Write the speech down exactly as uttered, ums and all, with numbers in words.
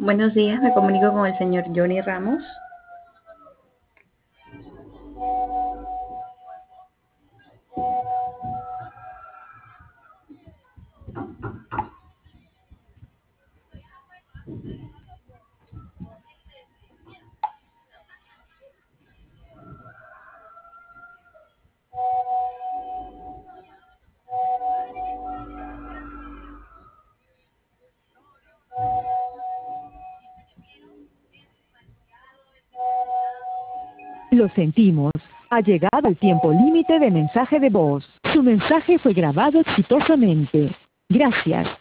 Buenos días, me comunico con el señor Johnny Ramos. Lo sentimos. Ha llegado el tiempo límite de mensaje de voz. Su mensaje fue grabado exitosamente. Gracias.